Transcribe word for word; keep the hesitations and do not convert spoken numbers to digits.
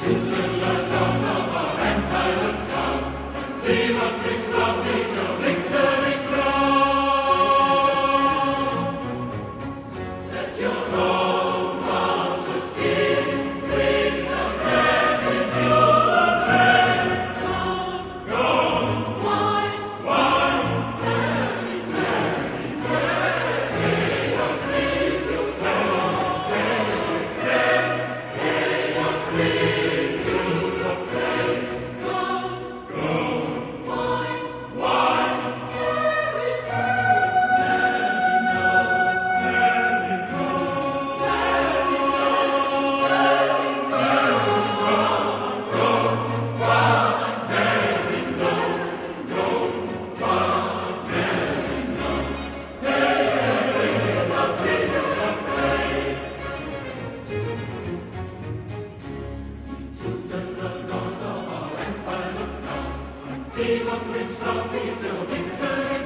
See what rich trophies your victory crown. Let your own bounteous gifts reach the gratitude of praise. Gold, wine, wine, merry, merry, merry, your tribute, pay your praise, pay your tribute of praise. Gold, gold. See what rich trophies your victory